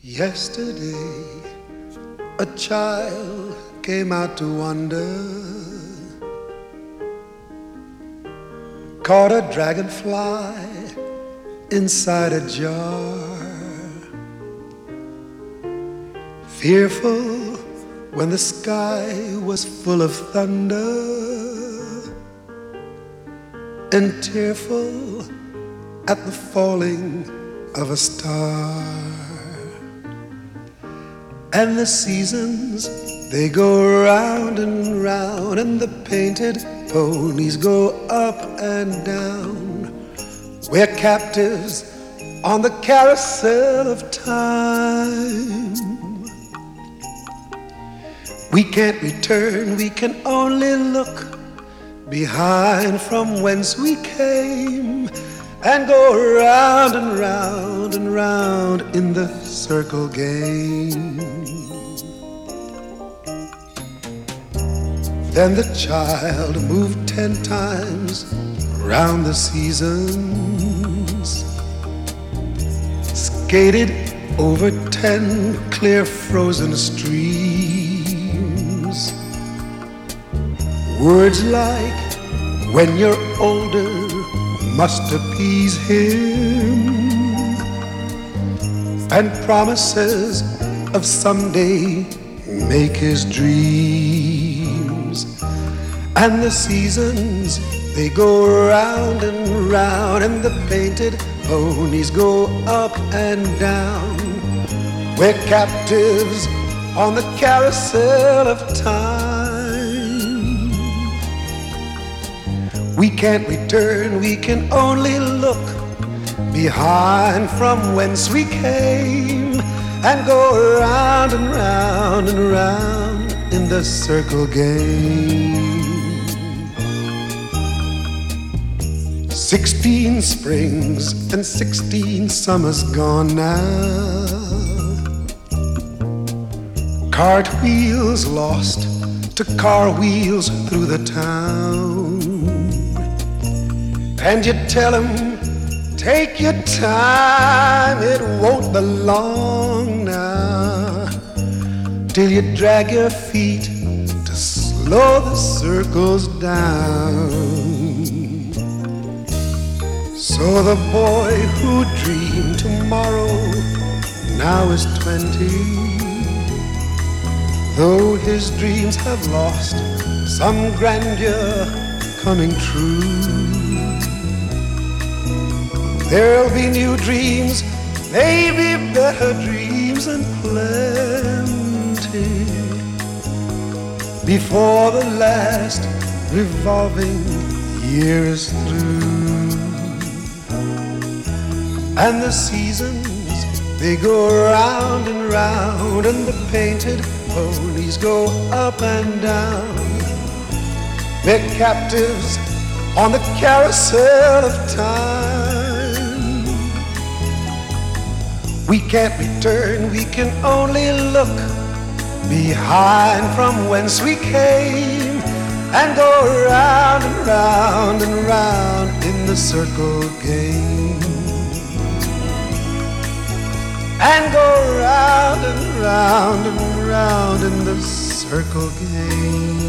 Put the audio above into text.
Yesterday, a child came out to wander, caught a dragonfly inside a jar. Fearful when the sky was full of thunder, and tearful at the falling of a star. And the seasons, they go round and round, and the painted ponies go up and down. We're captives on the carousel of time. We can't return, we can only look behind from whence we came, and go round and round and round in the circle game. Then the child moved 10 times round the seasons, skated over 10 clear frozen streams. Words like, when you're older, must appease him, and promises of someday make his dreams. And the seasons, they go round and round, and the painted ponies go up and down. We're captives on the carousel of time. We can't return, we can only look behind from whence we came, and go round and round and round in the circle game. 16 springs and 16 summers gone now. Cartwheels lost to car wheels through the town. And you tell him, take your time, it won't be long now, till you drag your feet to slow the circles down. So the boy who dreamed tomorrow now is 20, though his dreams have lost some grandeur coming true. There'll be new dreams, maybe better dreams and plenty, before the last revolving year is through. And the seasons, they go round and round, and the painted ponies go up and down. We're captives on the carousel of time. We can't return, we can only look behind from whence we came, and go round and round and round in the circle game. And go round and round and round in the circle game.